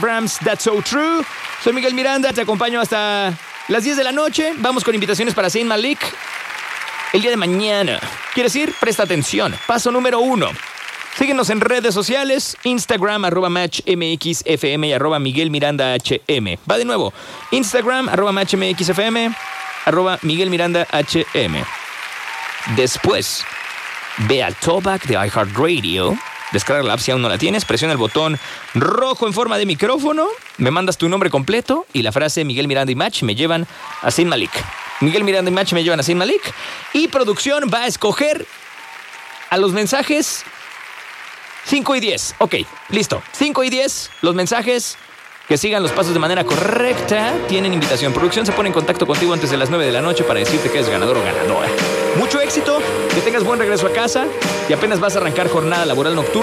Brahms, That's So True. Soy Miguel Miranda, te acompaño hasta las 10 de la noche. Vamos con invitaciones para Zayn Malik el día de mañana. ¿Quieres ir? Presta atención. Paso número 1. Síguenos en redes sociales, Instagram, @MatchMXFM y @MiguelMirandaHM. Va de nuevo, Instagram, @MatchMXFM, @MiguelMirandaHM. Después, ve al Talkback de iHeartRadio. Descarga la app si aún no la tienes, presiona el botón rojo en forma de micrófono, me mandas tu nombre completo y la frase Miguel Miranda y Match me llevan a Zayn Malik. Miguel Miranda y Match me llevan a Zayn Malik. Y producción va a escoger a los mensajes 5 y 10. Ok, listo. 5 y 10, los mensajes que sigan los pasos de manera correcta tienen invitación. Producción se pone en contacto contigo antes de las 9 de la noche para decirte que eres ganador o ganadora. Mucho éxito, que tengas buen regreso a casa y apenas vas a arrancar jornada laboral nocturna.